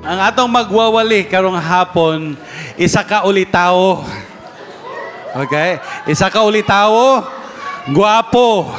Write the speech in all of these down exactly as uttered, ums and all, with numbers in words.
Ang atong magwawali karong hapon, isa ka ulitaw. Okay? Isa ka ulitaw, guwapo,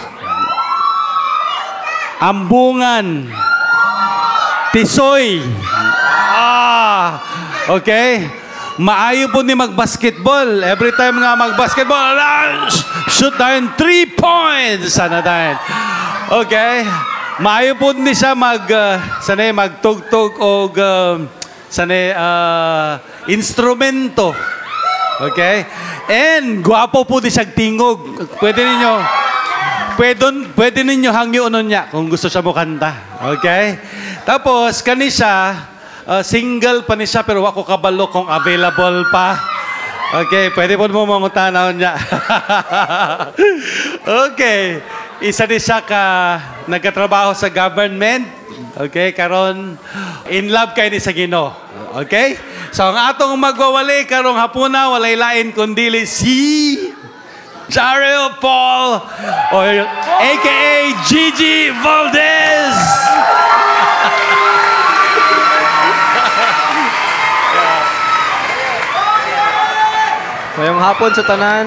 ambungan, tisoy. Ah, okay? Maayo po ni mag-basketball. Every time nga mag-basketball, shoot tayo three points. Sana tayo. Okay? Maayo po ni siya mag, uh, sanay, magtugtog o uh, sanay, uh, instrumento. Okay? And, guwapo po di siya tingog. Pwede ninyo, pwede, pwede ninyo hangyo nun niya kung gusto siya mo kanta. Okay? Tapos, kani siya, uh, single pa ni siya, pero wako kabalo kung available pa. Okay, pwede po mo mangutanaw niya. Okay. Isa din siya ka nagkatrabaho sa government. Okay, karon in love kay ni sa Ginoo. Okay? So ang atong magwawali karong hapuna walay lain kundi si Jarrell Paul or A K A Gigi Valdez. Ngayong hapon sa tanan.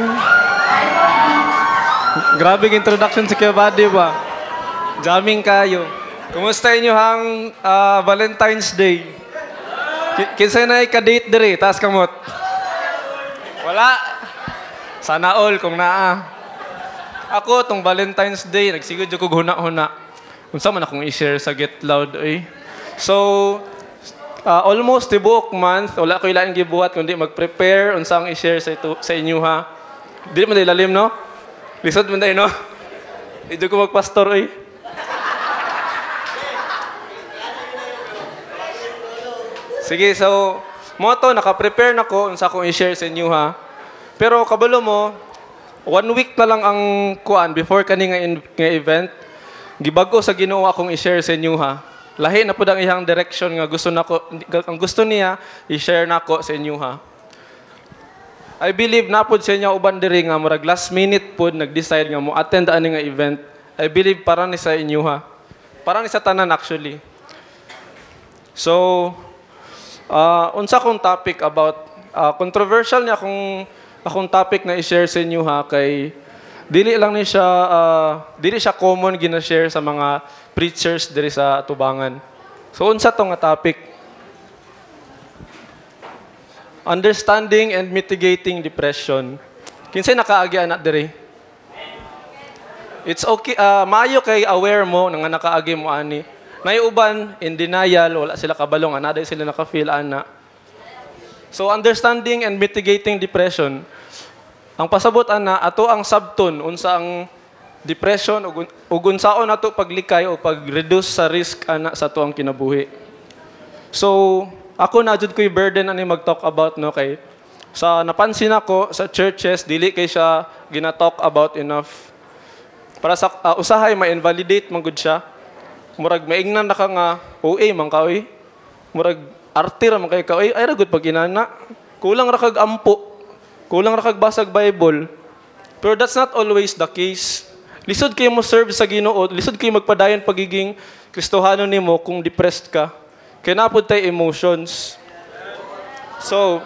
Grabe yung introduction sa Kuya Buddy ba? Jamming kayo. Kumusta inyo hang uh, Valentine's Day? K- kinsa na ka-date diri, taas kamot. Wala. Sana all kung naa. Ako, tong Valentine's Day, nagsigod yung kong huna-huna. Kung saan man akong i-share sa Get Loud, eh. So, uh, almost tibuok month, wala ko ilaan gibuhat, kundi mag-prepare, unsang i-share sa, ito, sa inyo, ha? Di mo lalim, no? Lisod mo tayo, no? Hindi ko magpastor, eh. Sige, so, mo to, naka-prepare na ko, unsa akong i-share sa inyo, ha? Pero, kabalo mo, one week na lang ang kuan before kani nga, in- nga event, gibago sa Ginoo akong i-share sa inyo, ha? Lahi na po ang iyang direction nga gusto nako, ang gusto niya, i-share nako sa inyo, ha? I believe na po sa inyo uban diri nga murag last minute po nag-decide nga mo attend ani nga event. I believe para ni sa inyo, ha. Para ni sa tanan actually. So uh, unsa kong topic about uh, controversial niya akong akong topic na i-share sa inyo, ha, kay dili lang ni siya uh, dili siya common gina-share sa mga preachers diri sa Tubangan. So unsa to nga topic? Understanding and mitigating depression. Kinsay nakaagi anak diri? It's okay, uh, maayo kay aware mo nga nakaagi mo ani. Nay uban in denial, wala sila kabalong ana, dahil sila naka-feel ana. So understanding and mitigating depression. Ang pasabot ana ato ang subton unsa ang depression ug ug unsaon nato paglikay o pag-reduce sa risk ana sa tuang kinabuhi. So ako na jud ko'y burden ani mag-talk about, no, kay sa napansin ako sa churches dili kay siya gina-talk about enough. Para sa uh, usahay ma-invalidate man gud siya. Murag maingnan na ka nga O A man ka oy. Murag artir man kay ka oy, ay ra gud pag inana. Kulang ra kag ampo. Kulang ra kag basag Bible. Pero that's not always the case. Lisod kayo mo serve sa Ginoo, lisod kayo magpadayon pagiging Kristohano nimo kung depressed ka. Kaya napod tayo emotions. So,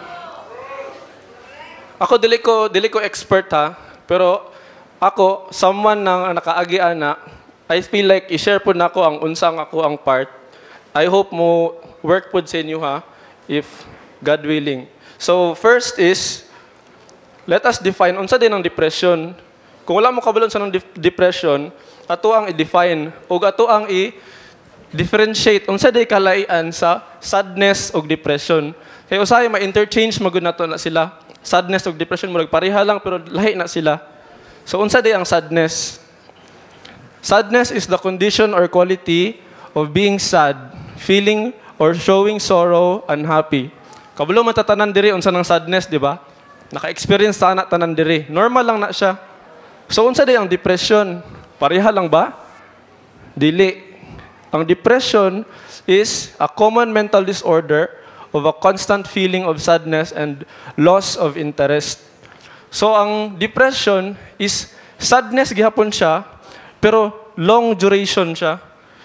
ako dili ko, dili ko expert, ha, pero ako, someone nang nakaagi ana, I feel like i-share po na ko ang unsang ako ang part. I hope mo work po sa inyo, ha, if God willing. So, first is, let us define, unsa din ang depression. Kung wala mo kabalon sa ng de- depression, ato ang i-define, o ato ang i- differentiate unsa day kalaian sa sadness ug depression. Kay usahay ma-interchange magud nato na sila. Sadness ug depression murag pareha lang pero lahi na sila. So unsa day ang sadness? Sadness is the condition or quality of being sad, feeling or showing sorrow, unhappy. Kabalo man tatanan diri unsa nang sadness, di ba? Naka-experience ta na tanan diri. Normal lang na siya. So unsa day ang depression? Pareha lang ba? Dili. Ang depression is a common mental disorder of a constant feeling of sadness and loss of interest. So ang depression is sadness gihapon siya, pero long duration siya.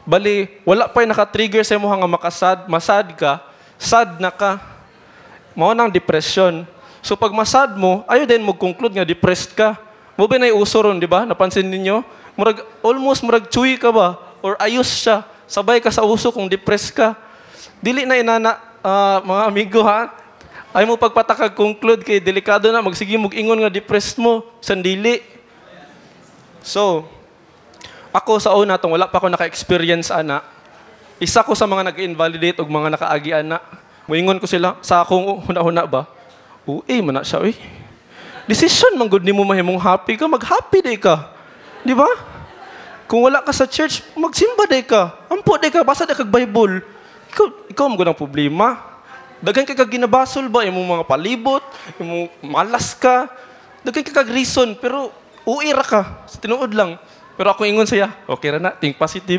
Bali, wala pa'y naka-trigger sa mo nga makasad, masad ka, sad na ka. Mao nang depression. So pag masad mo, ayo din mag-conclude nga depressed ka. Mo ba na uso ron, di ba? Napansin ninyo? Murag, almost murag chewy ka ba? Or ayos siya. Sabay ka sa uso kung depressed ka. Dili na inana, ah, mga amigo ha. Ay mo pagpatakag-conclude kay delikado na, magsige mag-ingon nga depressed mo. Sandili. So, ako sa una tong wala pa ako naka-experience ana. Isa ko sa mga nag-invalidate og mga nakaagi ana. Moingon ko sila sa akong huna-huna ba. Uy, man na siya uy. Decision man gud nimo mahimong happy ka, mag-happy day ka. Di ba? Kung wala ka sa church, magsimba day ka. Ampo day ka, basa day kag Bible. Ikaw, ikaw mo gud ang problema. Daghan ka kag ginabasol ba imong mga palibot, imong malas ka. Daghan ka kag reason pero uira ka. Sa tinuod lang. Pero ako ingon siya, okay ra na, think positive.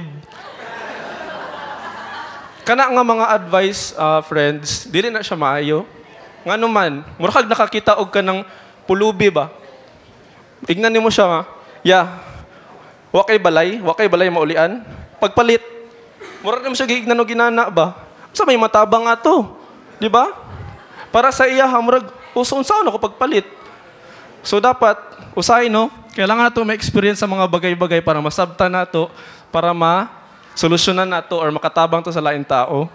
Kana nga mga advice, uh, friends, dili na siya maayo. Nga naman, murag nakakita og ka ng pulubi ba? Ignan nimo siya nga, yeah, wakay balay, wakay balay maulian. Pagpalit, murag nimo siya giignan og ginana ba? Sa may matabang nga to, di ba? Para sa iya, murag, usa-unsa ako pagpalit. So dapat, usahay no, kailangan nato ma-experience sa mga bagay-bagay para masabta nato, para ma-solusyonan nato or makatabang to sa lain tao.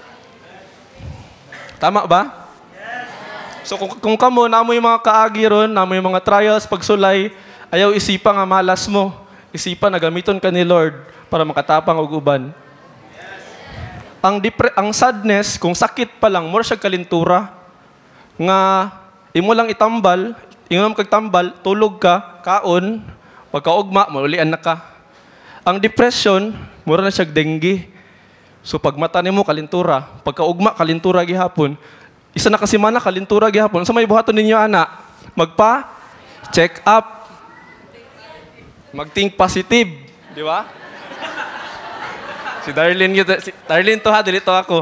Tama ba? So kung, kung kamo, namo yung mga kaagi ron, namo yung mga trials, pagsulay, ayaw isipa nga malas mo. Isipa na gamiton ka ni Lord para makatapang og uban. Ang, depre- ang sadness, kung sakit pa lang, mura siya kalintura. Nga, imo lang itambal, ingon kag tambal, tulog ka, kaon, pagkaugma, maulian na ka. Ang depression, mura na siya dengue. So pag mata nimo kalintura, pagkaugma kalintura gihapon, isa na kasi mana kalintura gihapon. Sa may buhaton ninyo ana, magpa check up. Mag-think positive, di ba? Si Darlene, si Darlene to ha, dili to ako.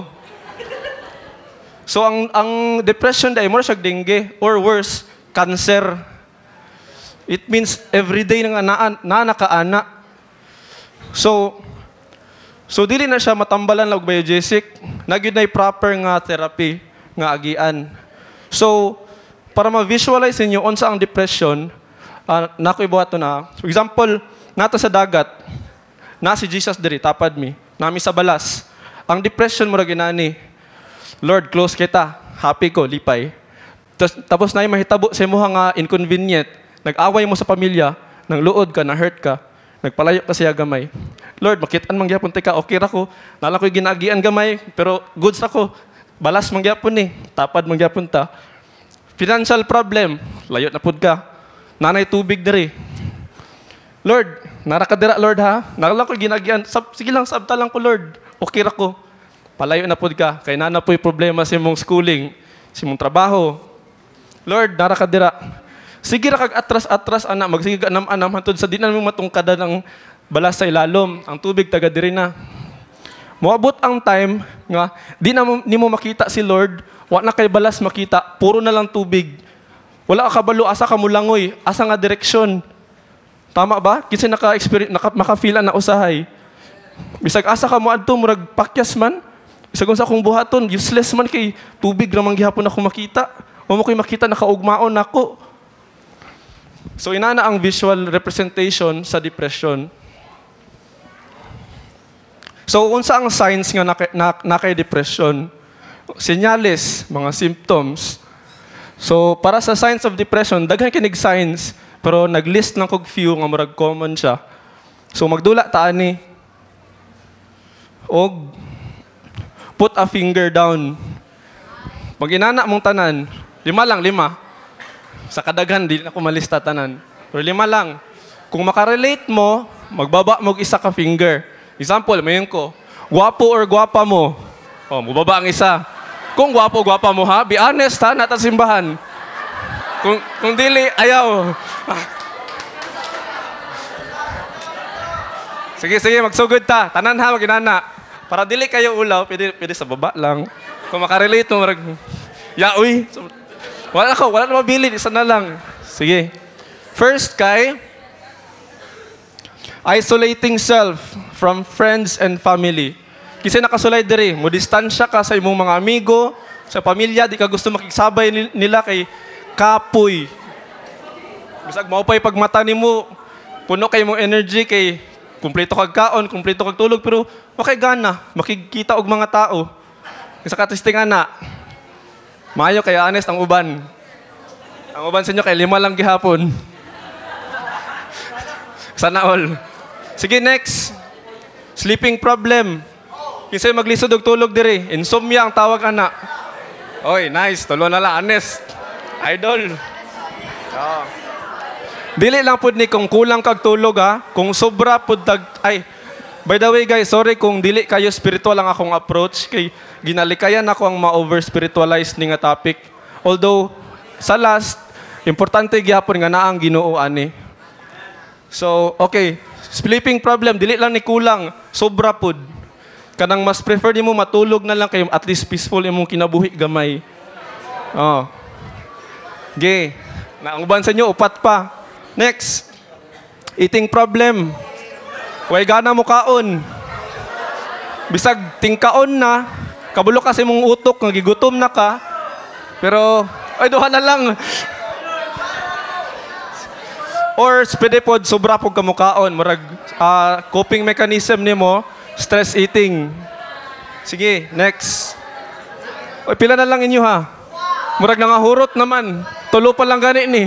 So ang ang depression dai mura siya dengue or worse, cancer. It means everyday nga na, na nakaana. So, so dili na siya matambalan lang og biogesic. Nagyud na proper nga therapy nga agian. So, para ma-visualize niyo unsa ang depression, uh, nakoy buhaton na. For example, nato sa dagat, na si Jesus diri tapad mi, nami sa balas. Ang depression mo ra ginani. Lord, close kita. Happy ko, lipay. Tapos na yung mahitabo sa mo nga inconvenient, nag-away mo sa pamilya, nang luod ka, na-hurt ka, nagpalayo ka siya gamay. Lord, makitaan mangyapon ka, okay ra ko, nala ko'y ginagian gamay, pero goods ako, balas mangyapon ni, tapad mangyapon ta. Financial problem, layot na pud ka, nanay tubig diri. Lord, nara ka dira, Lord ha, nala ko'y ginagian, Sab, sige lang, sabta lang ko, Lord, okay ra ko. Palayo na pud ka, kay nana po'y problema sa mong schooling, sa mong trabaho. Lord, dara ka dira. Sige ra kag atras-atras ana, magsige ka anam-anam hantud sa di na mo matungkada ng balas sa ilalom. Ang tubig taga diri na. Moabot ang time nga di na mo, ni mo makita si Lord, wa na kay balas makita, puro na lang tubig. Wala ka kabalo asa ka mulangoy, asa nga direksyon. Tama ba? Kinsa naka-experience naka, maka-feel na usahay. Bisag asa ka mo adto murag pakyas man. Bisag unsa akong buhaton, useless man kay tubig ra man gihapon ako makita. O mo ko'y makita nakaugmaon nako. So inana ang visual representation sa depression. So unsa ang signs nga na, na, na kay depression? Senyales, mga symptoms. So para sa signs of depression, daghan kinig signs, pero naglist lang kog few nga murag common siya. So magdula ta ani. Og put a finger down. Pag inana mong tanan, lima lang, lima. Sa kadaghan, di na ko malista tanan. Pero lima lang. Kung makarelate mo, magbaba mo isa ka finger. Example, mayon ko, gwapo or gwapa mo. O, mababa ang isa. Kung gwapo, gwapa mo ha, be honest ha, nata simbahan. Kung, kung dili, ayaw. Sige, sige, magsugod ta. Tanan ha, maginana. Para dili kayo ulaw, pwede, pwede sa baba lang. Kung makarelate mo, marag, ya, uy. Wala ako, wala na mabili, isa na lang. Sige. First kay, isolating self from friends and family. Kasi nakasulay diri, mo distansya ka sa imong mga amigo, sa pamilya, di ka gusto makiksabay ni- nila kay kapoy. Bisag mao pa'y pagmata nimo, puno kay mong energy kay kumpleto kag kaon, kumpleto kag tulog, pero okay gana, makikita og mga tao. Sa katistingan na, maayo kay honest ang uban. Ang uban sa inyo kay lima lang gihapon. Sana all. Sige, next. Sleeping problem. Kinsay maglisod og tulog diri. Insomnia ang tawag ana. Oy, nice. Tulo na lang. Honest. Idol. Oh. Dili lang pud ni kung kulang kag tulog ha. Kung sobra pud tag... Ay, by the way guys, sorry kung dili kayo spiritual ang akong approach. Kay ginalikayan ako ang ma-over-spiritualize ni nga topic. Although, sa last, importante gyapon nga naa ang Ginoo ani. So, okay. Sleeping problem, dili lang ni kulang. Sobra pud. Kanang mas prefer nimo matulog na lang kayo at least peaceful imong kinabuhi gamay. Oh. Ge. Na ang uban sa inyo upat pa. Next. Eating problem. Way gana mo kaon. Bisag tingkaon na, kabulo kasi mong utok, nagigutom na ka. Pero ay duha na lang. Or pwede pod sobra pog kamukaon, murag uh, coping mechanism nimo, stress eating. Sige, next. Oy, pila na lang inyo ha. Murag nangahurot naman. Tulo pa lang gani ni.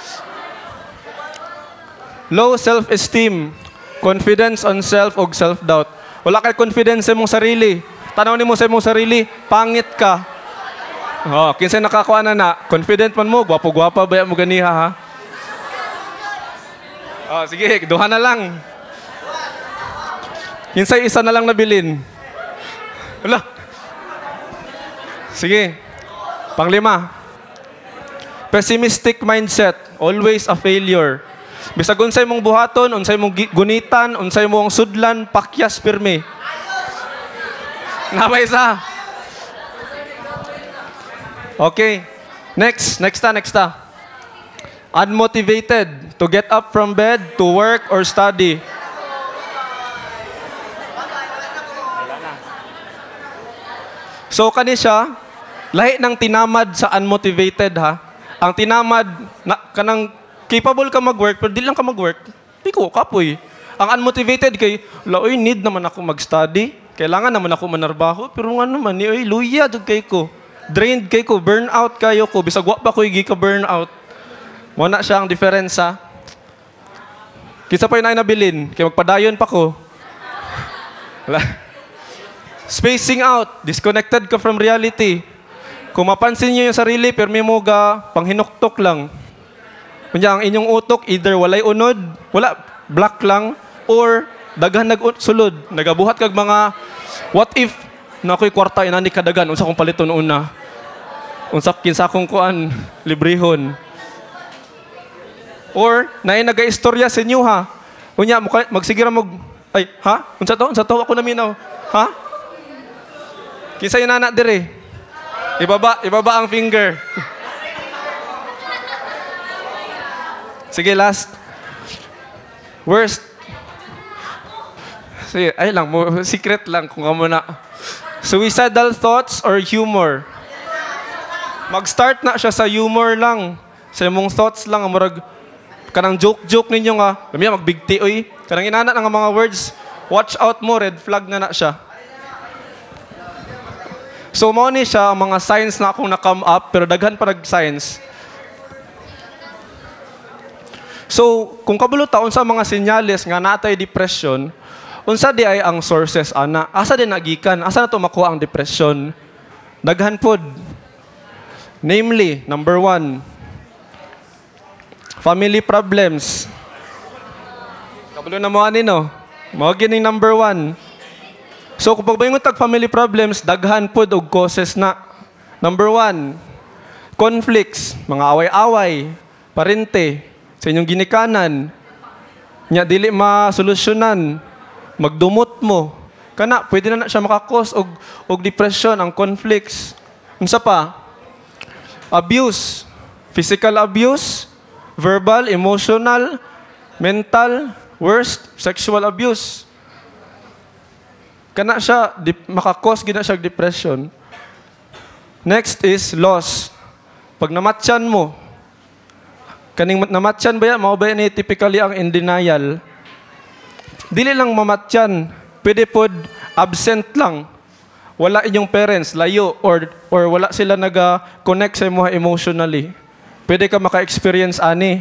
Low self-esteem, confidence on self og self-doubt. Wala kay confidence sa imong sarili. Tanaw nimo sa imong sarili, pangit ka. Oh, kinsa nakakuha na na, confident man mo, gwapo-gwapa ba mo ganiha ha? Oh, sige, duha na lang. Kinsay isa na lang nabilin. Wala. Sige. Panglima. Pessimistic mindset, always a failure. Bisag unsay mong buhaton, unsay mong gunitan, unsay mong sudlan, pakyas pirmi. Nabay isa. Okay. Next, next ta, next ta. Unmotivated to get up from bed to work or study. So kani siya, lahi ng tinamad sa unmotivated ha. Ang tinamad, na, kanang capable ka mag-work, pero di lang ka mag-work, di ko, kapoy. Ang unmotivated kay, laoy, need naman ako mag-study. Kailangan naman ako manarbaho, pero nga naman, ni, oy, luya, dug kay ko. Drained kay ko, burnout kayo ko, bisag wa pa ko igi ka burnout. Wala siya ang diferensya. Kisa pa yun ay nabilin, kaya magpadayon pa ko. Wala. Spacing out, disconnected ka from reality. Kung mapansin niyo yung sarili, pero may mo ga, panghinuktok lang. Kunya ang inyong utok, either walay unod, wala, black lang, or daghan nag-sulod. Nagabuhat kag mga, what if, na ako'y kwarta, inani kadagan, unsa kong paliton una. Unsa kinsa kong kuan, librehon. Or, naay naga-istorya sa inyo ha. Kunya, magsigira mag, ay, ha? Unsa to? Unsa to? Ako naminaw. Ha? Kinsa yung nana dire? Ibaba, ibaba ang finger. Sige, last. Worst. Sige, ay lang, secret lang kung kamo na. Suicidal thoughts or humor? Mag-start na siya sa humor lang. Sa imong thoughts lang, murag, kanang joke-joke ninyo nga, lamia magbigti, oy. Kanang inana ng mga words, watch out mo, red flag na na siya. So, mo ni siya, ang mga signs na akong na-come up, pero daghan pa nag-signs. So, kung kabulo taon sa mga senyales nga natay depression, unsa di ay ang sources ana? Asa din nagikan? Asa na to makuha ang depression? Daghan pod. Namely, number one, family problems. Kabulo na mo ani no? Mao gining number one. So, kung pagbayingon tag family problems, daghan pod og causes na. Number one, conflicts, mga away-away, parente, sa inyong ginikanan, nya dili masolusyonan, magdumot mo. Kana, pwede na na siya makakos og, og depression, ang conflicts. Unsa pa? Abuse, physical abuse, verbal, emotional, mental, worst, sexual abuse. kana siya dip, makakos gina siya og depression. Next is loss. Pag namatyan mo, kaning namatyan ba yan, mao ba yan ni typically ang in denial. Dili lang mamatyan, pwede pod absent lang. Wala inyong parents, layo, or, or wala sila naga-connect sa imo emotionally. Pwede ka maka-experience ani.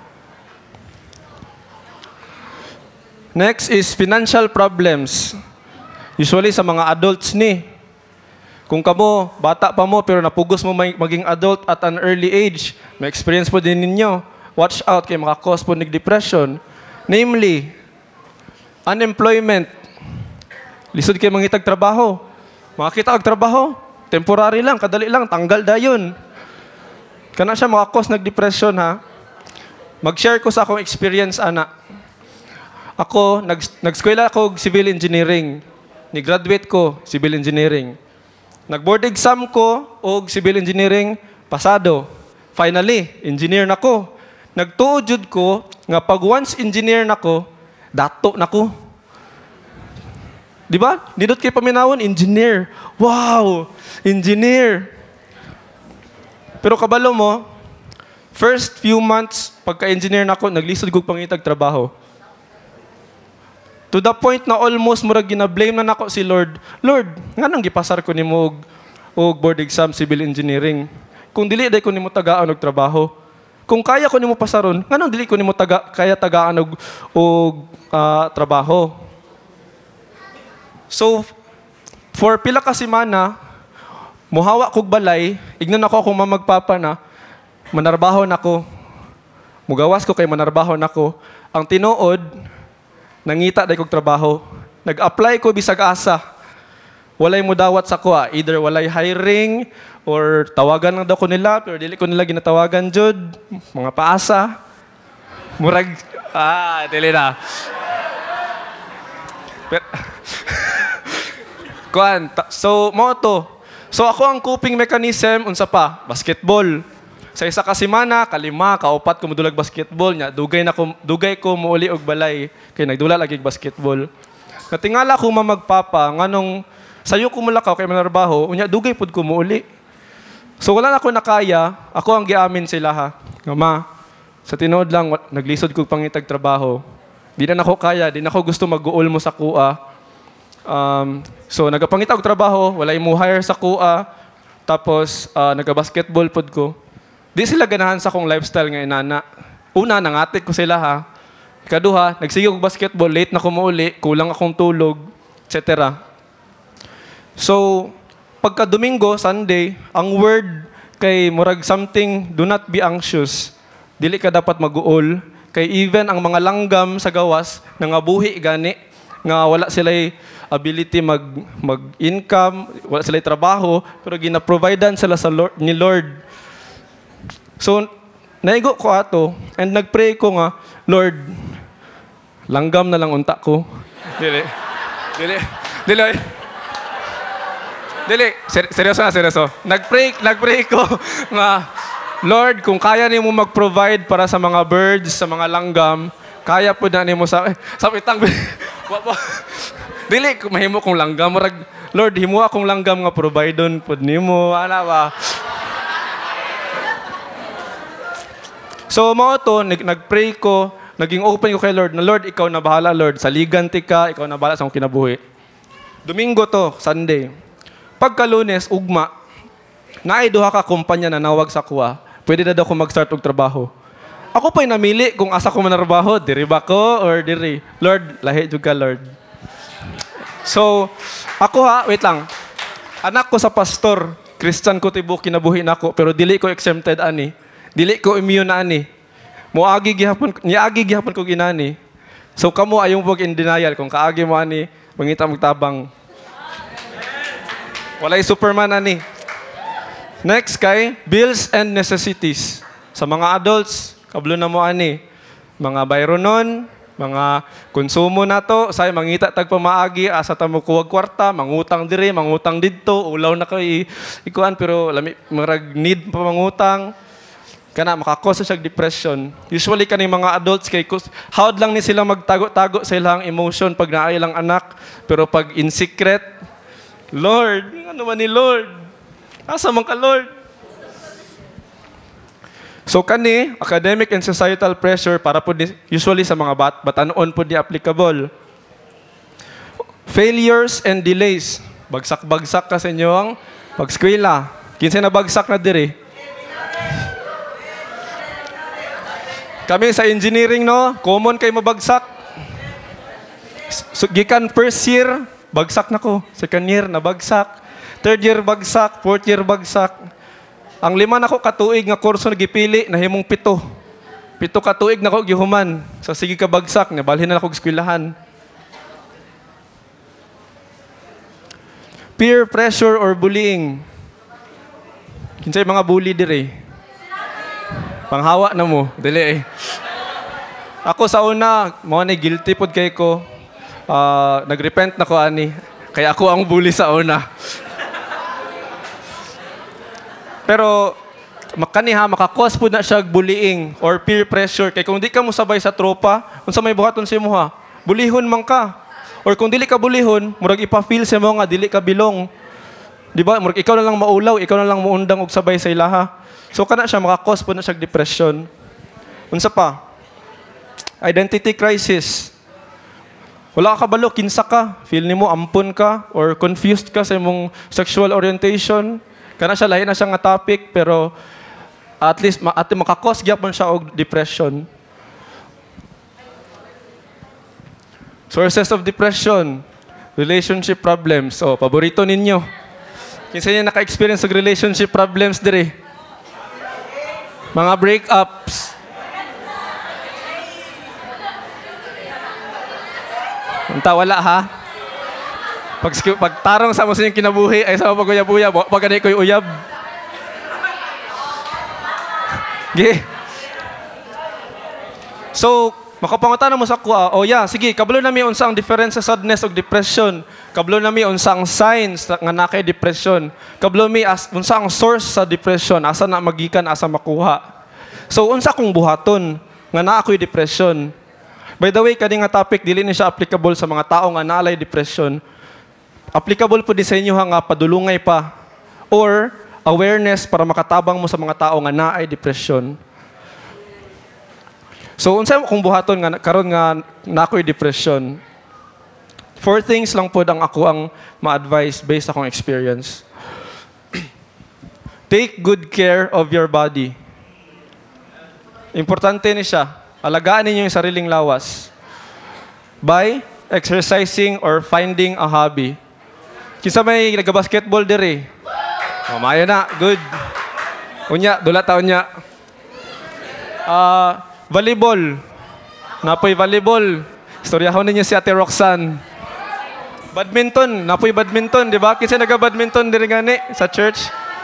Next is financial problems. Usually sa mga adults ni. Kung kamo, bata pa mo, pero napugos mo may- maging adult at an early age, may experience po din ninyo. Watch out kay makakos po ng depression. Namely, unemployment. Lisod kayo mangitag trabaho. Makakita og trabaho, temporary lang, kadali lang, tanggal dayon. Kana siya makakos ng depression ha. Mag-share ko sa akong experience ana. Ako, nag, nag-eskwela ako og civil engineering. Ni-graduate ko, civil engineering. Nag-board exam ko og civil engineering, pasado. Finally, engineer na ko. Nagtuod jud ko nga pag once engineer na ko, dato na ko. Di ba? Nindot kay paminawon, engineer. Wow! Engineer. Pero kabalo mo, first few months, pagka-engineer na ako, naglisod kong pangitag trabaho. To the point na almost murag gina-blame na nako si Lord. Lord, nga nang gipasar ko nimo og, og board exam civil engineering. Kung dili day ko nimo tagaan og trabaho. Kung kaya ko nimo pasaron, nga nang dili ko nimo taga kaya tagaan og og ah, trabaho. So for pila ka semana, muhawa kog balay, ignon ako akong mamagpapa na manarbaho nako. Mugawas ko kay manarbaho nako. Ang tinuod, nangita day kog trabaho. Nag-apply ko bisag asa. Walay mo dawat sa ko, ah. Either walay hiring or tawagan lang daw ko nila pero dili ko nila ginatawagan jud, mga paasa. Murag ah, dili na. Pero, kuan, ta- so mo to. So ako ang coping mechanism unsa pa? Basketball. Sa isa ka semana, kalima, kaupat ko modulag basketball nya. Dugay na ko dugay ko mouli og balay kay nagdula lagi og basketball. Natingala ko mamagpapa nganong sayo ko mulakaw kay manarbaho, unya dugay pud ko mouli. So wala na ako nakaya, ako ang giamin sila ha. Nga ma, sa tinuod lang wa- naglisod ko pangitag trabaho. Di na nako kaya, di na ako gusto mag-uol mo sa kuha. Um, so nagapangita og trabaho, walay mo hire sa kuha. Tapos uh, naga-basketball pod ko. Di sila ganahan sa akong lifestyle nga inana. Una, nangatik ko sila ha. Ikaduha, nagsige og basketball, late na ko mauli, kulang akong tulog, et cetera. So, pagka Domingo, Sunday, ang word kay murag something, do not be anxious. Dili ka dapat mag-uol. Kay even ang mga langgam sa gawas, nangabuhi gani, nga wala sila'y ability mag, mag-income, wala sila'y trabaho, pero gina-providean sila sa Lord, ni Lord. So, naigo ko ato, and nagpray ko nga, Lord, langgam na lang unta ko. Dili. Dili. Dili. Dili. Ser- seryoso na, seryoso. Nagpray, nagpray ko nga, Lord, kung kaya nimo mag-provide para sa mga birds, sa mga langgam, kaya po na nimo sa... Eh, sa itang... Wa po. Dili, mahimo kong langgam. Murag, Lord, himo akong langgam nga provide doon po nimo. Ano ba? So, mo to, nag- nag-pray ko, naging open ko kay Lord, na Lord, ikaw na bahala, Lord. Saligan ti ka, ikaw na bahala sa akong kinabuhi. Domingo to, Sunday. Pagka Lunes, ugma, naay duha ka kumpanya na nawag sa kuha, pwede na daw ko mag-start og trabaho. Ako pa'y namili kung asa ko manarbaho, diri ba ko or diri? Lord, lahi jud ka, Lord. So, ako ha, wait lang. Anak ko sa pastor, Christian ko tibuok kinabuhi nako, pero dili ko exempted ani. Dili ko immune na ani. Moagi gihapon, niagi gihapon ko ginani. So kamo ayong pag in denial kung kaagi mo ani, mangita magtabang. Walay Superman ani. Next kay bills and necessities. Sa mga adults, kablo na mo ani. Mga bayronon, mga konsumo na to, say mangita tag pamaagi, asa ta mo kuwag kwarta, mangutang diri, mangutang didto, ulaw na kay ikuan pero lami marag need pa mangutang. kana makakos siya depression. Usually kani mga adults kay kus- hawd lang ni sila magtago-tago sa ilang emotion pag naay lang anak, pero pag in secret, Lord, ano man ni Lord? Asa man ka, Lord? So kani academic and societal pressure para po di, usually sa mga bat batanon po di applicable. Failures and delays. Bagsak-bagsak ka sa inyong pag-eskwela. Kinsa na bagsak na diri? Kami sa engineering, no? Common kay mabagsak. So, gikan first year, bagsak na ko. Second year, nabagsak. Third year, bagsak. Fourth year, bagsak. Ang lima na ko katuig nga kurso nagipili, nahimong pito. Pito katuig na ko gihuman. So sige ka bagsak, nabalhin na ako eskwelahan. Peer pressure or bullying. Kinsay mga bully dire? Panghawa na mo, dili eh. Ako sa una, mo ni guilty pod kay ko. Uh, nagrepent na ko ani. Kaya ako ang bully sa una. Pero makani ha, makakos po na siya bullying or peer pressure. Kaya kung di ka mo sabay sa tropa, kung sa may buhaton si mo ha, bulihon man ka. Or kung dili ka bulihon, murag ipa-feel sa mo nga, dili ka bilong. Di ba? Murag ikaw na lang maulaw, ikaw na lang muundang og sabay sa ilaha. So kana siya, makakos po na siya depression. Unsa pa? Identity crisis. Wala ka kabalo, kinsa ka. Feel ni mo, ampon ka, or confused ka sa imong sexual orientation. Kana siya, lahi na siya nga topic, pero at least ma- at makakos gyapon siya og depression. Sources of depression, relationship problems. Oh, paborito ninyo. Kinsa niya naka-experience og relationship problems dire? Mga breakups. Unta wala ha? Pag pagtarong sa mo sa inyong kinabuhi ay sa paguyab-uyab, pag ganay ko'y uyab. Gi. So, makapangutan mo sa kuha, oh yeah, sige, kabalo na mi unsa ang difference sa sadness ug depression. Kabalo na mi unsa ang signs nga nakay depression. Kabalo mi as unsa ang source sa depression, asa na magikan, asa makuha. So unsa kung buhaton nga naa ako'y depression. By the way, kani nga topic dili ni siya applicable sa mga tao nga naay depression. Applicable po di sa inyo nga padulungay pa or awareness para makatabang mo sa mga tao nga naay depression. So, unsa mo kung buhaton nga karon nga nakoy depression? Four things lang po ang ako ang ma-advise based sa akong experience. Take good care of your body. Importante ni siya. Alagaan ninyo yung sariling lawas. By exercising or finding a hobby. Kinsa may nagbasketball dire? Mamaya na, good. Unya, dula taon niya. Ah, uh, volleyball. Napoy volleyball. Istoryahon ninyo si Ate Roxanne. Badminton. Napoy badminton, di ba? Kasi naga-badminton diri gani sa church.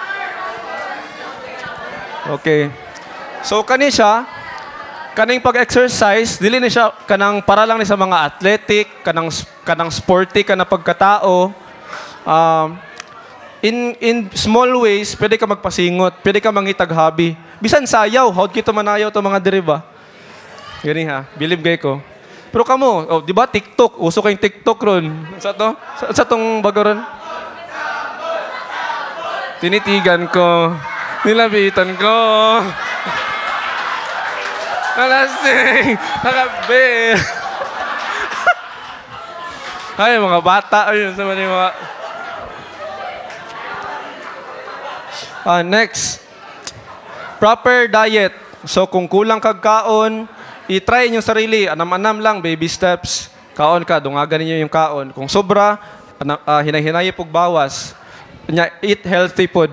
Okay. So, kani siya, kaning pag-exercise, dili ni siya kanang para lang ni sa mga athletic, kanang, kanang sporty, kanang pagkatao. Um, in, in small ways, pwede ka magpasingot, pwede ka mangitag hobby. Bisan sayaw, howd kita manayaw to mga diri ba? Gani ha, believe gay ko. Pero kamo, oh, di ba TikTok, uso kayong TikTok ron. Sa to? Sa, sa tong bago ron? Tinitigan ko, nilabitan ko. Nalasing, nakabe. Ay, mga bata, ayun sa mga mga... Uh, next, proper diet. So kung kulang kag kaon, i-try niyo sarili, anam-anam lang, baby steps. Kaon ka, dungagan niyo yung kaon. Kung sobra, uh, hinay-hinay pug bawas. Eat healthy food.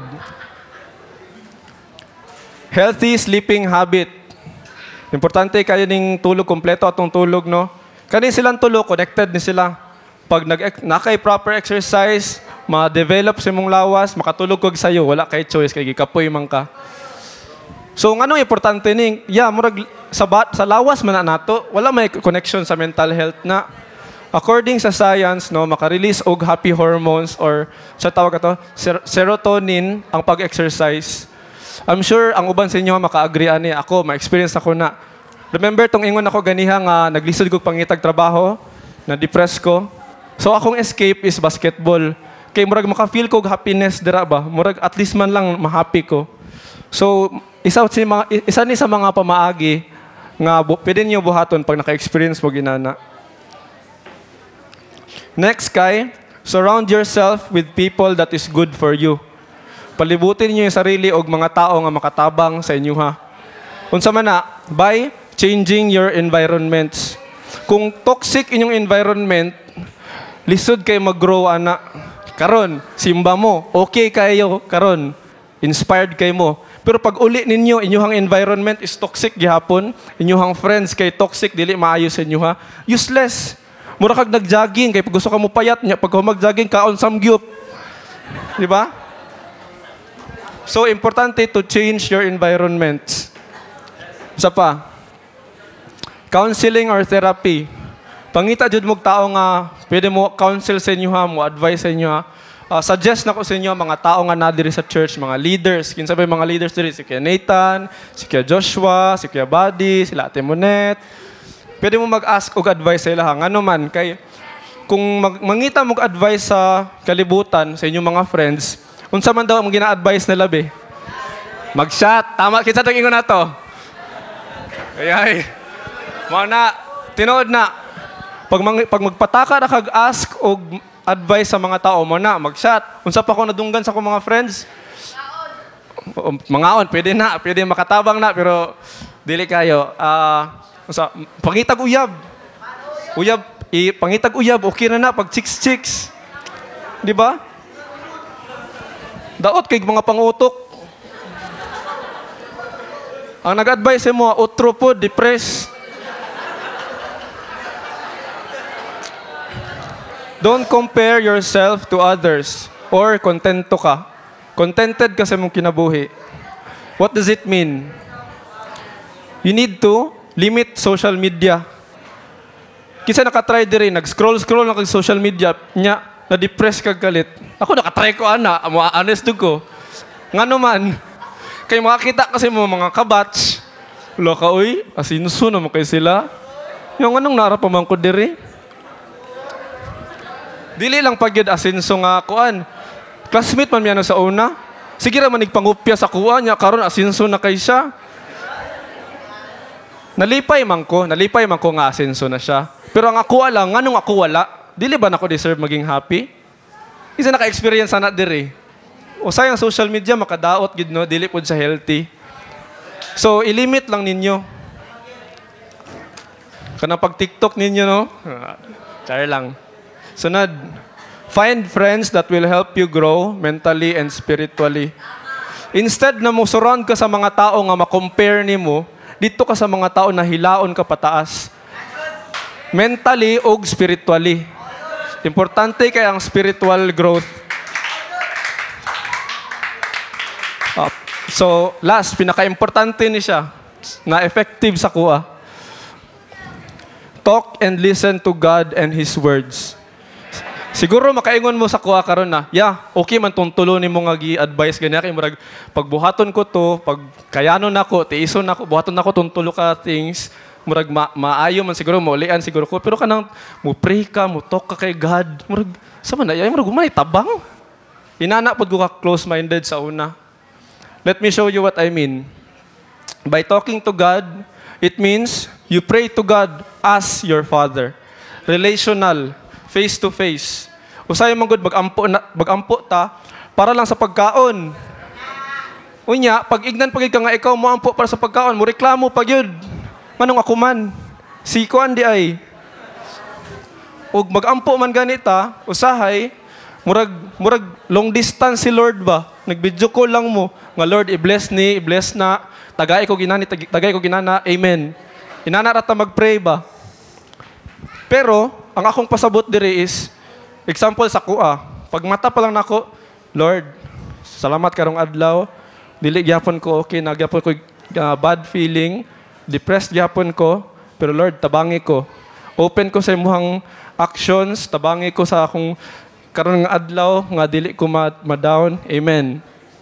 Healthy sleeping habit. Importante kayo ning tulog kompleto atong tulog, no? Kani silang tulog, connected ni sila. Pag nag nakay proper exercise, ma-develop sa imong lawas, makatulog kog sayo, wala kay choice kay gikapoy man ka. So ngano importante ning, yeah, murag sa bat, sa lawas man na nato, wala may connection sa mental health na. According sa science, no, maka-release og happy hormones or sa tawag ato ser- serotonin ang pag-exercise. I'm sure ang uban sa inyo maka-agree ani ako, ma-experience ako na. Remember tong ingon ako ganiha nga naglisod ko pangitag trabaho, na depress ko. So akong escape is basketball. Kay murag maka-feel ko happiness dira ba? Murag at least man lang ma-happy ko. So isa si mga isa ni sa mga pamaagi nga bu- pwede niyo buhaton pag naka-experience mo ginana. Next kay, surround yourself with people that is good for you. Palibutin niyo yung sarili og mga tao nga makatabang sa inyo ha. Unsa man na, by changing your environments. Kung toxic inyong environment, lisod kay mag-grow ana. Karon, simba mo, okay kayo karon. Inspired kay mo. Pero pag uli ninyo, inyong environment is toxic gihapon, inyong friends kay toxic, dili maayo sa inyo ha. Useless. Mura kag nag-jogging, kay pag gusto ka mo payat niya, pag mag-jogging, kaon samgyup. Di ba? So, importante to change your environment. Isa pa, counseling or therapy. Pangita jud mo tao nga, pwede mo counsel sa inyo ha, mo advise sa inyo ha. Uh, suggest na ko sa inyo mga tao nga na diri sa church, mga leaders. Kinsa ba yung mga leaders diri? Si Kuya Nathan, si Kuya Joshua, si Kuya Buddy, si Ate Monet. Pwede mo mag-ask og advice sa ilaha. Ano man, kay kung mag mangita mo advice sa kalibutan, sa inyong mga friends, unsa man daw ang gina-advise nila be? Mag-shot. Tama, kinsa tong ingon nato? Ay ay. Mo na, tinuod na. Pag, mang, pag magpataka na kag-ask og advice sa mga tao mo na, mag-shot. Unsa pa ko nadunggan sa akong mga friends? Mangaon. Mangaon, pwede na. Pwede makatabang na, pero dili kayo. Ah... Uh, Sa, pangitag uyab. Uyab, i, pangitag uyab, okay na na pag chicks-chicks. Di ba? Daot kay mga pangutok. Ang nag-advise mo, utro po, depressed. Don't compare yourself to others or kontento ka. Contented ka sa mong kinabuhi. What does it mean? You need to limit social media. Kisa nakatry diri, nag-scroll-scroll na kag social media, nya, na-depress kag kalit. Ako nakatry ko, ana, amo honest dug ko. Nga naman, kay makakita kasi mo mga kabatch, wala ka, uy, asinso naman kay sila. Yung anong narapaman ko diri? Dili lang pagyud asinso nga kuan. Classmate man miya sa una. Sige ra man nigpangupya sa kuan nya, karon asinso na kay siya. Nalipay man ko, nalipay man ko nga asenso na siya. Pero ang ako lang, nganong ako wala, dili ba na ko deserve maging happy? Isa naka-experience na diri. O sayang social media, makadaot gid no, dili pod sa healthy. So, ilimit lang ninyo. Kanang pag TikTok ninyo, no? Char lang. Sunod, find friends that will help you grow mentally and spiritually. Instead na mo surround ka sa mga tao nga ma-compare nimo, dito ka sa mga tao na hilaon ka pataas. Mentally o spiritually. Importante kay ang spiritual growth. Uh, so, last, pinaka-importante ni siya na effective sa kuha. Talk and listen to God and His words. Siguro makaingon mo sa kuha karon na, yeah, okay man tong tulo ni mo nga gi-advise ganyan kay murag pagbuhaton ko to, pag kayanon nako, tiison nako, buhaton nako tong tulo ka things, murag ma maayo man siguro maulian siguro ko, pero kanang mo pray ka, mo talk ka kay God, murag sa man ay murag humay tabang. Inana pod ko ka close-minded sa una. Let me show you what I mean. By talking to God, it means you pray to God as your Father. Relational, face to face. Usay man gud mag-ampo na, mag-ampo ta para lang sa pagkaon. Unya, pag ignan pagid ka nga ikaw mo ampo para sa pagkaon, mo reklamo pag yun. Manong ako man. Si kuan di ay. Ug mag-ampo man ganita, usahay, murag murag long distance si Lord ba? Nag-video call lang mo, nga Lord i-bless ni, i-bless na, tagay ko ginani, tagay ko ginana, amen. Inana ra ta mag-pray ba? Pero ang akong pasabot diri is, example sa kuha, pag mata pa lang nako, Lord, salamat karong adlaw, dili gyapon ko okay, nagyapon ko uh, bad feeling, depressed gyapon ko, pero Lord, tabangi ko. Open ko sa imong actions, tabangi ko sa akong karon nga adlaw nga dili ko ma- ma-down. Amen.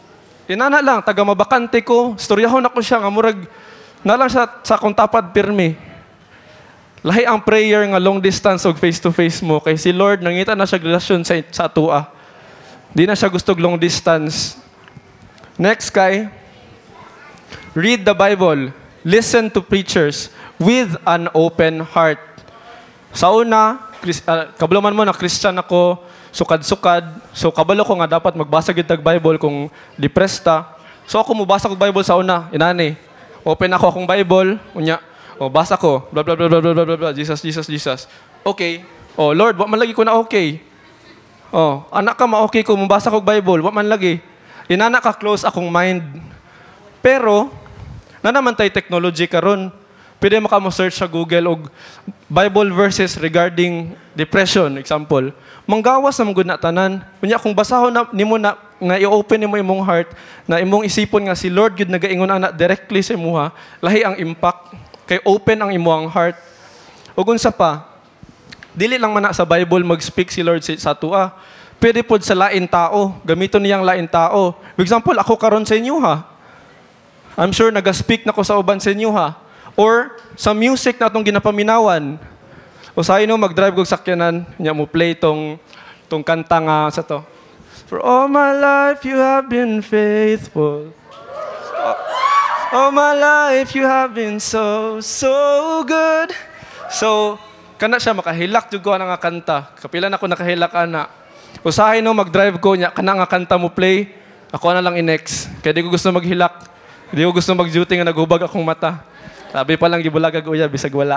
Inana lang, taga mabakante ko, storyahon ako siya, nga murag, na lang siya sa akong tapad pirmi. Lahi ang prayer nga long distance o face-to-face mo, kay si Lord, nangita na siya relasyon sa, sa atua. Di na siya gustog long distance. Next kay, read the Bible. Listen to preachers with an open heart. Sa una, Chris, uh, kabulaman mo na Christian ako, sukad-sukad. So kabalo ko nga dapat magbasa gid tag Bible kung depressed ta. So ako mubasa ko Bible sa una, inani. Open ako akong Bible, unya. O basa ko, blah blah blah blah blah blah blah, Jesus Jesus Jesus. Okay. Oh Lord, wa man lagi ko na okay. Oh, anak ka ma-okay ko mubasa ko Bible, wa man lagi. Inana ka close akong mind. Pero na naman tay technology karon. Pwede mo ka mo search sa Google og Bible verses regarding depression, example. Manggawas na magud na tanan. Unya kung basahon na nimo na nga i-open nimo imong heart, na imong isipon nga si Lord gud nagaingon ana directly sa imuha, lahi ang impact kay open ang imong heart. Ug unsa pa? Dili lang man na sa Bible mag-speak si Lord sa tua. Pwede pod sa lain tao, gamiton niyang lain tao. For example, ako karon sa inyo ha. I'm sure naga-speak na ko sa uban sa inyo ha. Or sa music na itong ginapaminawan. O sa ino, mag-drive kong sakyanan, niya mo play tong, tong kanta nga sa to. For all my life you have been faithful. All my life you have been so, so good. So, kana siya makahilak jud ko nga kanta. Kapila na ko nakahilak ana. Usahay no mag-drive ko niya kana nga kanta mo play. Ako na lang i-next. Kaya di ko gusto maghilak. Di ko gusto mag-duty nga nagubag akong mata. Sabi pa lang gibulagag uya bisag wala.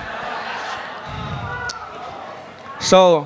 So,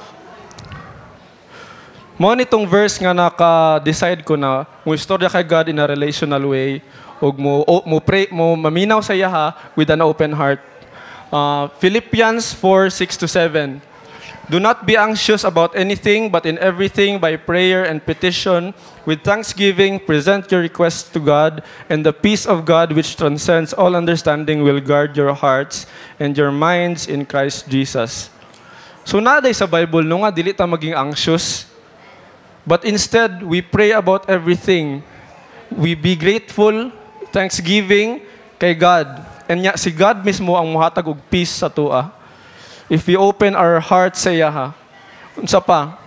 mo nitong verse nga naka-decide ko na mo istorya kay God in a relational way ug mo o, mo pray mo maminaw sa iya ha with an open heart. Uh, Philippians four six to seven. Do not be anxious about anything, but in everything by prayer and petition, with thanksgiving, present your requests to God, and the peace of God which transcends all understanding will guard your hearts and your minds in Christ Jesus. So naday sa Bible no nga dili ta maging anxious, but instead we pray about everything. We be grateful, thanksgiving kay God. And nya si God mismo ang muhatag og peace sa tua. If we open our hearts sa iya ha. Unsa pa?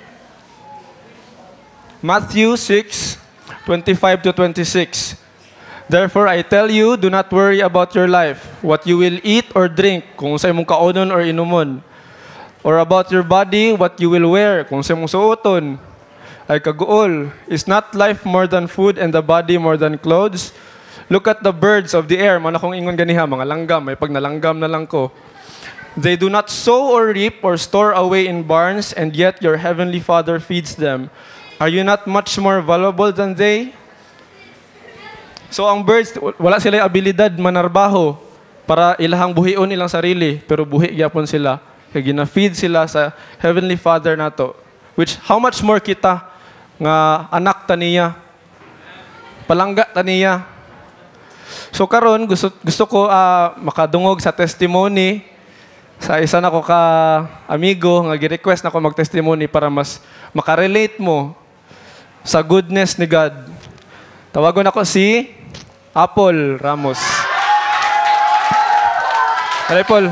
Matthew six twenty-five to twenty-six. Therefore I tell you, do not worry about your life, what you will eat or drink, kung sa imong kaunon or inumon. Or about your body, what you will wear, kung sa imong suoton. Ay kaguol, is not life more than food and the body more than clothes? Look at the birds of the air. Mana kong ingon ganiha, mga langgam. May pag nalanggam na lang ko. They do not sow or reap or store away in barns, and yet your heavenly Father feeds them. Are you not much more valuable than they? So ang birds, wala sila yung abilidad manarbaho para ilahang buhion ilang sarili, pero buhi gyapon sila. Kaya gina-feed sila sa heavenly Father nato. Which, how much more kita nga anak ta niya, palangga ta niya. So karon gusto gusto ko uh, makadungog sa testimony sa isa na ko ka amigo nga gi-request na ko mag-testimony para mas makarelate mo sa goodness ni God. Tawagon ako si Apple Ramos. Hello, Paul.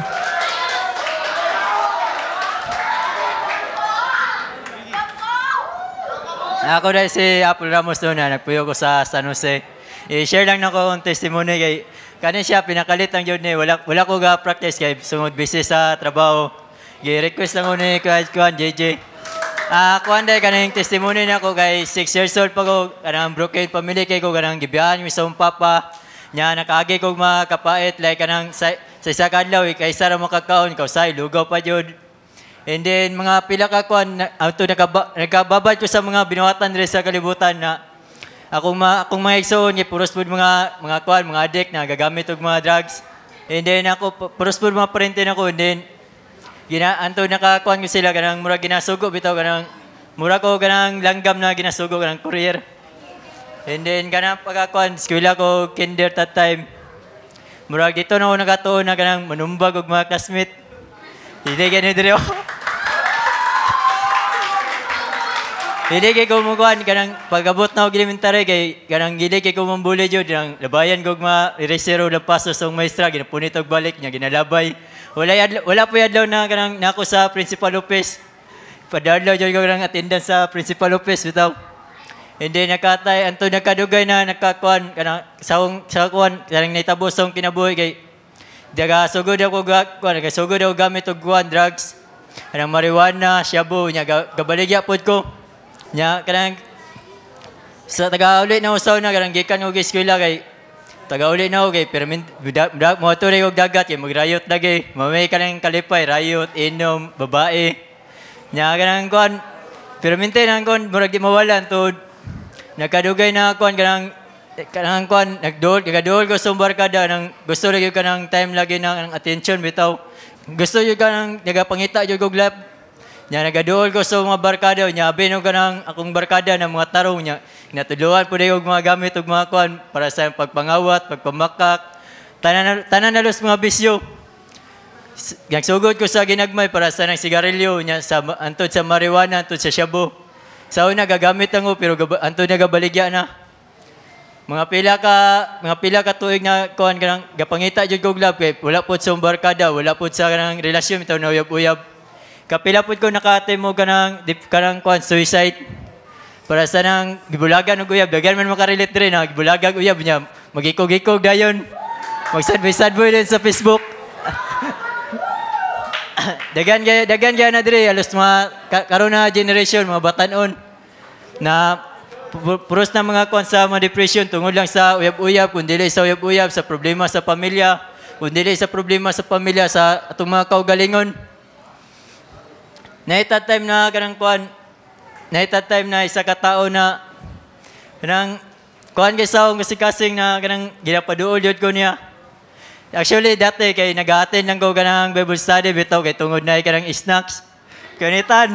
Ako dahil si Apple Ramos doon na nagpuyo ko sa San Jose. I-share lang na ko ang testimony kay kanin siya pinakalit ang yun ni wala wala ko ga practice kay sungod busy sa trabaho. Gi-request lang ko ni kay Kuan J J. Ah, kuan dahil kaning testimony na ko kay six years old pa ko kanang broken family kay ko kanang gibiyahan mi sa akong papa. Nya nakaagi kog makapait like kanang sa, sa isa ka adlaw kay isa ra makakaon kausay lugaw pa jud. And then mga pila ka kuan auto nakaba, nagkababad ko sa mga binuhatan diri sa kalibutan na akong ma, akong mga igsoon kay puros pud mga mga kuan mga addict na gagamit og mga drugs. And then ako puros pud mga parente nako and then gina anto nakakuan ko sila kanang mura ginasugo bitaw kanang mura ko kanang langgam na ginasugo kanang courier. And then kanang pagakuan eskwela ko kinder that time. Mura dito na ako nagatuon na kanang manumbag og mga classmate. Hindi ganito dito. Dili kay ko mo kuan kanang pagabot na og elementary kay kanang dili kay ko mambuli jud nang labayan gog ma resero lang paso sa maestra ginapunit og balik nya ginalabay. Wala adlaw, wala po adlaw na kanang nako sa Principal Lopez. Padadlaw jud ko kanang attendance sa Principal Lopez bitaw. Hindi nakatay anto nakadugay na nakakuan kanang saong sa kuan kanang naitabos sa kinabuhi kay daga sugod ako ga kuan daga sugod ako gamit og kuan drugs. Kanang marijuana, shabu nya ga- gabaligya pod ko. Nya kanang sa taga-uli na usaw na kanang gikan og eskwela kay taga-uli na og kay permin mo to og dagat kay magrayot lagi mamay kanang kalipay rayot inom babae nya kanang kon permente nang kon murag di mawalan tud nagkadugay na kon kanang kanang kon nagdol kagadol ko sa barkada nang gusto lagi kanang time lagi ng attention bitaw gusto jud kanang nagapangita jud og lab nya nagaduol ko sa mga barkada nya abin og kanang akong barkada ng mga tarong nya natudloan pud og mga gamit og mga kuan para sa pagpangawat, pagpamakak, tanan tanan nalos mga bisyo. Nagsugod ko sa ginagmay para sa nang sigarilyo nya sa antod sa marijuana, antod sa shabu. Sa una gagamit ako pero gab- antod na gabaligya na. Mga pila ka mga pila ka tuig na kuan kanang gapangita jud kog lab kay wala pud sa barkada, wala pud sa kanang relasyon bitaw na uyab-uyab. Kapila pud ko nakatay mo kanang dip kanang kuan suicide. Para sa nang gibulagan og uyab, daghan man makarelate diri na gibulagan og uyab niya. Magikog-ikog dayon. Magsad-sad boy din sa Facebook. dagan gaya dagan gaya na diri alos mga ka- karon na generation mga batan-on na pu- puros na mga kuan sa mga depression tungod lang sa uyab-uyab kun dili sa uyab-uyab sa problema sa pamilya, kun dili sa problema sa pamilya sa atong mga kaugalingon. Naita time na kanang kuan, naita time na isa ka tawo na kanang kuan kay saong kasing na kanang ginapaduol jud ko niya. Actually dati kay nag-attend lang ko kanang Bible study bitaw kay tungod na kanang snacks. Kanitan.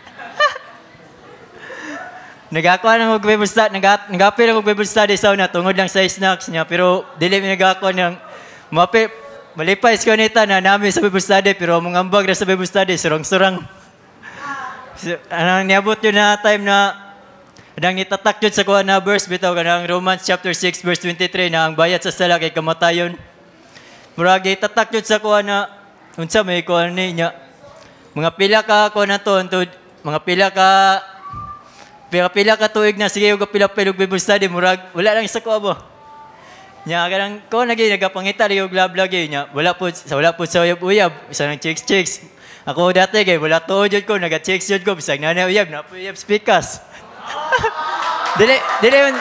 Nagakuan ang og Bible study, nag nagapil ang og Bible study sa una tungod lang sa snacks niya pero dili mi nagakuan ng mapi malipay ko nita na namin sa Bible study pero among ambag ra sa Bible study surang-surang. So, anong niabot yun na time na anong itatak yun sa kuha na verse bitaw kanang Romans chapter six verse twenty-three na ang bayad sa sala kay kamatayon. Murag itatak yun sa kuha na unsa may kuha ni niya. Mga pila ka kuha na to untud mga pila ka pila pila ka tuig na sige og pila pila og Bible study murag wala lang sa kuha ba. Nya kanang kuha lagi nagapangita ri og lab lagi nya wala pud sa wala pud sa uyab-uyab isa nang chicks chicks. Ako dati kay wala tuod jud ko naga-checks jud ko bisag nanay uyab na po uyab speakers. dili dili man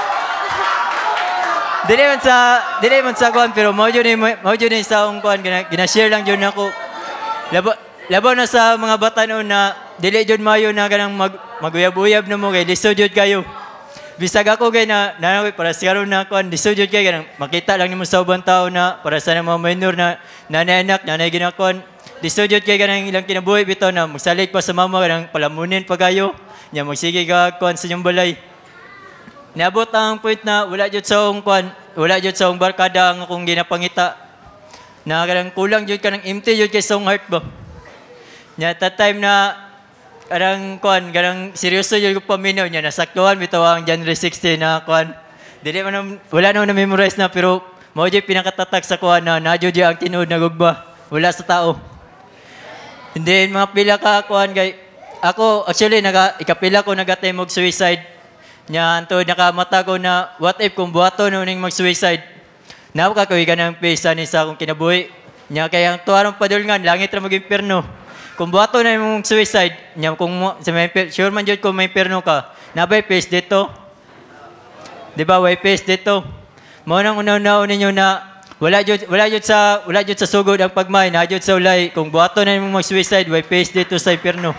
dili man sa dili man sa kuan pero mao jud ni mao jud ni sa akong kuan gina-share lang jud nako. Labo labo na sa mga batanon na dili jud mayo na kanang mag, maguyab-uyab na mo kay lisod jud kayo. Bisag ako kay na nanawi para sa karon na kuan lisod jud kay kanang makita lang nimo sa ubang tao na para sa mga minor na nanay anak nanay ginakon. Disujud kay kanang ilang kinabuhi bitaw na magsalig pa sa mama kanang palamunin pagayo nya magsige ka kuan sa inyong balay. Niabot ang point na wala jud sa akong kuan, wala jud sa akong barkada ang akong ginapangita. Na kanang kulang jud kanang empty jud kay sa akong heart ba. Nya that time na kanang kuan kanang seryoso jud ko paminaw nya nasaktuhan bitaw ang January sixteen na kuan. Dili man wala na na-memorize na pero mao jud pinakatatak sa kuan na nadyo jud ang tinuod na gugba. Wala sa tao. Hindi mga pila ka kuan kay ako actually naga ikapila ko nagatay mag suicide nya anto nakamata ko na what if kung buhaton no ning mag suicide na ka koy kanang pesa ni sa akong kinabuhi nya kay ang tuarong padulngan langit ra mag-impierno kung buhaton na imong suicide nya kung sa may sure man jud ko may impierno ka nabay face dito di ba way face dito mo nang una-una ninyo na Wala jud wala jud sa wala jud sa sugod ang pagmay na jud sa ulay kung buhaton na imong mag-suicide way face dito sa impierno.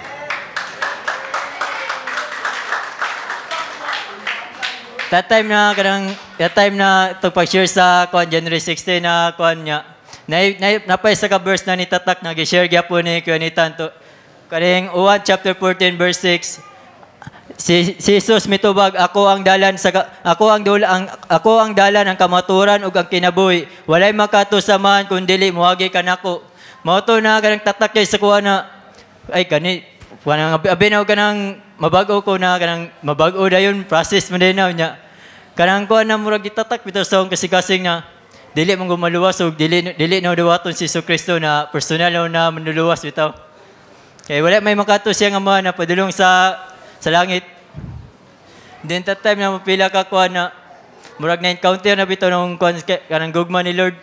That time na kanang that time na to pag-share sa kuan January sixteen na kuan nya. Na, na napay sa ka verse na nitatak na gi-share gyapon ni kuanitan to. Kaning Juan chapter fourteen verse six. Si, si Jesus mitubag ako ang dalan sa ako ang dula ang ako ang dalan ang kamaturan ug ang kinabuhi walay makatusaman kun dili moagi kanako mao to na kanang tatak kay sa kuha na ay kani kanang abi na kanang mabago ko na kanang mabago dayon process man din na nya. Kanang kuan na murag gitatak bitaw sa akong kasing-kasing na dili man gumaluwas ug dili dili na dawaton si Hesus Kristo na personal na manluluwas bitaw. Kay wala may makato siya nga mga na padulong sa sa langit. Then that time na mapila ka kuan na murag na encounter na bitaw nung kuan kanang gugma ni Lord.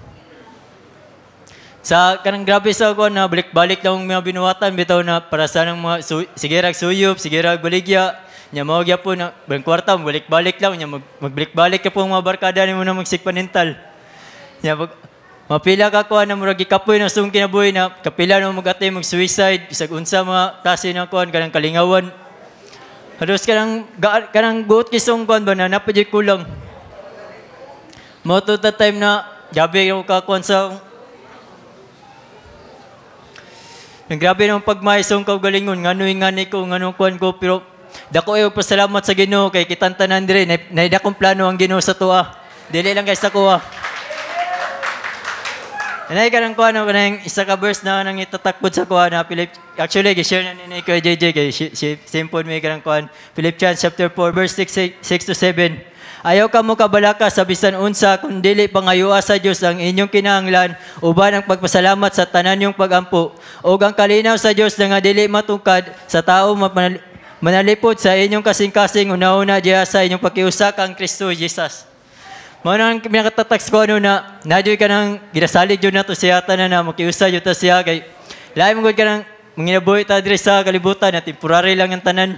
Sa kanang grabe sa kuan na balik-balik lang mga binuwatan bitaw na para sa nang mga su, sigirag suyop, sigirag baligya. Nya mao gyapon na bang kwarta balik-balik lang nya mag, magbalik-balik ka po mga barkada nimo na magsikpanintal. Nya mag, mapila ka kuan na murag gikapoy na sung kinabuhi na kapila na magatay mag suicide bisag unsa mga klase ng kuan kanang kalingawan. Halos kanang ga, kanang buot kisong kuan ba na napadyo kulang. Mo to the time na gabi yung ka kuan sa Ang grabe nung pagmaisong ko galingon, nganoy ngani ko, nganong kuan ko, pero dako ayo pasalamat sa Ginoo kay kitang tanan dire, naida kong plano ang Ginoo sa tuwa. Dili lang guys sa kuha. Anay ka ng kuha na kanang isa ka verse na nang itatakbod sa kuha na Philip, actually, gi-share na ni Kuya J J kay si, si, simple may ka ng kuha. Philippians chapter four, verse six to seven. Ayaw ka mo kabalaka sa bisan unsa kung dili pangayua sa Dios ang inyong kinahanglan uban ang pagpasalamat sa tanan yung pagampo ug ang kalinaw sa Dios nga dili matungkad sa tao mapanal- manalipod sa inyong kasing-kasing una-una diha sa inyong pakiusa kang Kristo Jesus. Mao nang pinakatatak ko ano na nadyoy ka nang ginasalig jud nato siya tanan na makiusa jud ta siya kay lahi mo gud ka nang manginabuhi ta diri sa kalibutan na temporary lang ang tanan.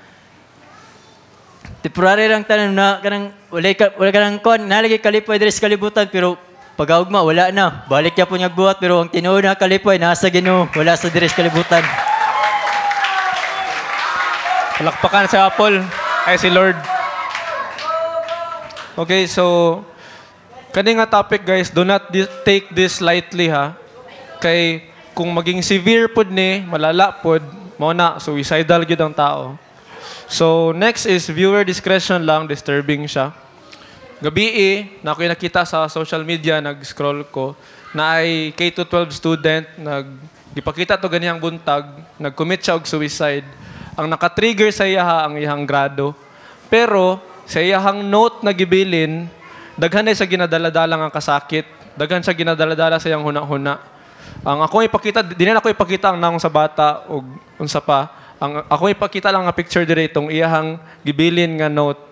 Temporary lang tanan na kanang wala ka wala ka nang kon nalagi kalipay diri sa kalibutan pero pag-augma wala na balik ya po niya buhat pero ang tinuod na kalipay nasa Ginoo wala sa diri sa kalibutan. Palakpakan sa Apple ay si Lord. Okay, so kani nga topic guys, do not di- take this lightly ha. Kay kung maging severe pud ni, malala pud, mao na suicidal gyud ang tao. So, next is viewer discretion lang, disturbing siya. Gabi eh, na ako'y nakita sa social media, nag-scroll ko, na ay K to twelve student, nag, ipakita to ganiyang buntag, nag-commit siya og suicide. Ang nakatrigger sa iya ang iyang grado. Pero, sa iyang note na gibilin, daghan na sa ginadaladala nga kasakit, daghan sa ginadaladala sa iyang huna-huna. Ang ako ipakita, di na ako ipakita ang naong sa bata, o unsa pa, ang ako ipakita lang nga picture dire itong iyahang gibilin nga note.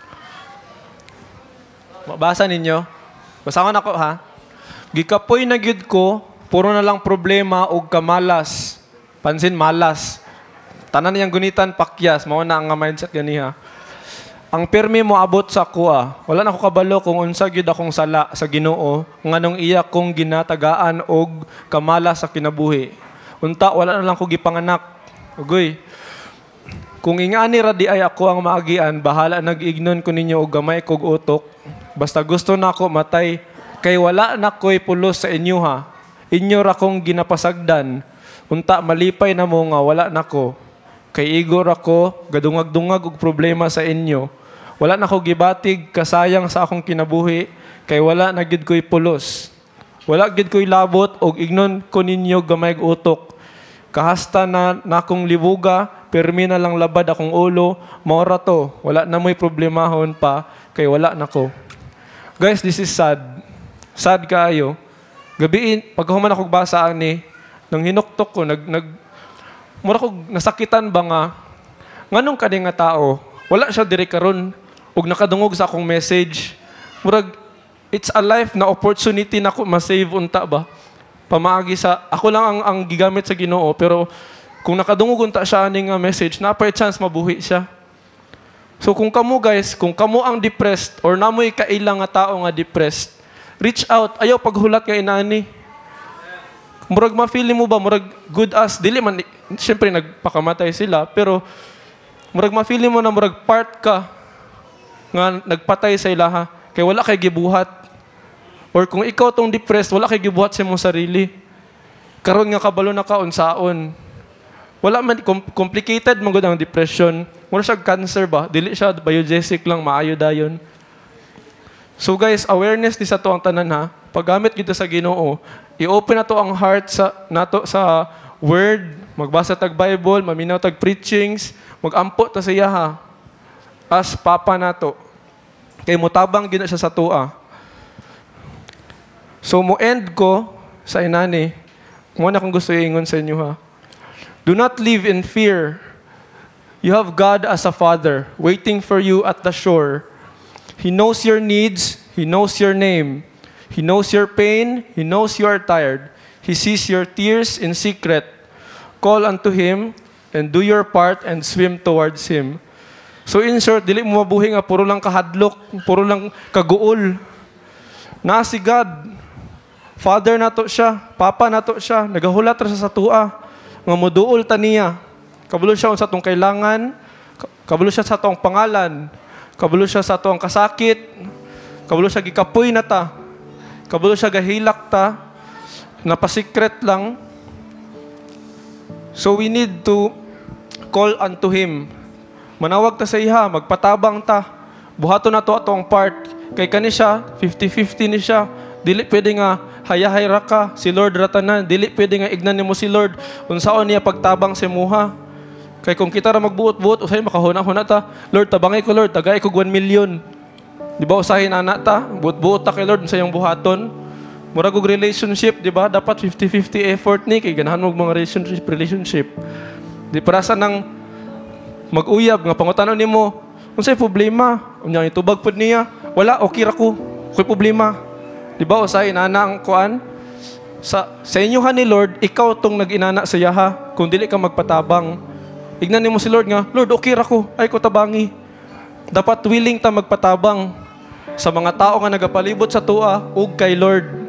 Mabasa ninyo? Basahan ako ha. Gikapoy na gyud ko, puro na lang problema ug kamalas. Pansin malas. Tanan niyang gunitan pakyas, mao na ang mindset ganiha. Ang pirmi mo abot sa kuha. Wala na ako kabalo kung unsa gyud akong sala sa Ginoo nganong iya kong ginatagaan og kamalas sa kinabuhi. Unta wala na lang ko gipanganak. Ugoy, kung ingani ra di ay ako ang maagian, bahala nag-ignon ko ninyo og gamay kog utok. Basta gusto na ako matay, kay wala na ko'y pulos sa inyo ha. Inyo ra kong ginapasagdan. Unta malipay na mo nga wala na ko. Kay igor ako, gadungag-dungag og problema sa inyo. Wala na ko gibatig, kasayang sa akong kinabuhi, kay wala na gid ko'y pulos. Wala gid ko'y labot og ignon ko ninyo gamay og utok. Kahasta na nakong libuga, permi na lang labad akong ulo, maura to, wala na mo'y problemahon pa, kay wala na ko. Guys, this is sad. Sad kaayo. Gabiin, pag human akong basa ani, nang hinuktok ko, nag, nag, mura kong nasakitan ba nga, nganong kani nga tao, wala siya diri karon ug nakadungog sa akong message. Murag, it's a life na opportunity na ko ma-save unta ba? Pamaagi sa, ako lang ang, ang gigamit sa Ginoo, pero kung nakadungog unta siya aning nga message, na per chance mabuhi siya. So kung kamo guys, kung kamo ang depressed or namoy kailang nga tao nga depressed, reach out, ayaw paghulat nga inani. Murag ma-feeling mo ba, murag good as, dili man, siyempre nagpakamatay sila, pero murag ma-feeling mo na murag part ka nga nagpatay sa ilaha, kaya wala kay gibuhat. Or kung ikaw tong depressed, wala kay gibuhat sa imong sarili. Karon nga kabalo na ka unsaon. Wala man complicated man gud ang depression. Mura siya cancer ba? Dili siya biogesic lang maayo dayon. So guys, awareness ni sa to ang tanan ha. Paggamit gito sa Ginoo, i-open na to ang heart sa nato sa word, magbasa tag Bible, maminaw tag preachings, magampo ta siya ha. As papa nato. Kay mutabang gina siya sa tua. So mo end ko sa inani. Muna akong gusto iingon sa inyo ha. Do not live in fear. You have God as a father waiting for you at the shore. He knows your needs. He knows your name. He knows your pain. He knows you are tired. He sees your tears in secret. Call unto Him and do your part and swim towards Him. So in short, dili mo mabuhi nga puro lang kahadlok, puro lang kaguol. Na si God, Father nato siya, Papa nato siya, nagahulat ra sa tua, nga moduol ta niya. Kabalo siya sa atong kailangan, kabalo siya sa atong pangalan, kabalo siya sa atong kasakit, kabalo siya gikapoy na ta, kabalo siya gahilak ta, napasikret lang. So we need to call unto Him. Manawag ta sa iha, magpatabang ta. Buhato na to atong part. Kay kani siya, fifty-fifty ni siya. Dili pwede nga hayahay ra ka, si Lord ratanan. Dili pwede nga ignan nimo si Lord. Unsaon niya pagtabang si muha. Kay kung kita ra magbuot-buot, usay makahuna-huna ta. Lord, tabangay ko Lord, tagay ko one million. Di ba usahin ana ta? Buot-buot ta kay Lord sa iyong buhaton. Murag og relationship, di ba? Dapat fifty-fifty effort ni kay ganahan mo mga relationship relationship. Di para sa nang mag-uyab nga pangutanon nimo, unsay problema? Unya itubag pud niya, wala okay ra ko. Koy problema. Di ba usay inana ang kuan? Sa sa inyohan ni Lord, ikaw tong nag-inana sa yaha kung dili ka magpatabang. Ignan nimo si Lord nga, Lord, okay ra ko. Ay ko tabangi. Dapat willing ta magpatabang sa mga tao nga nagapalibot sa tua ug kay Lord.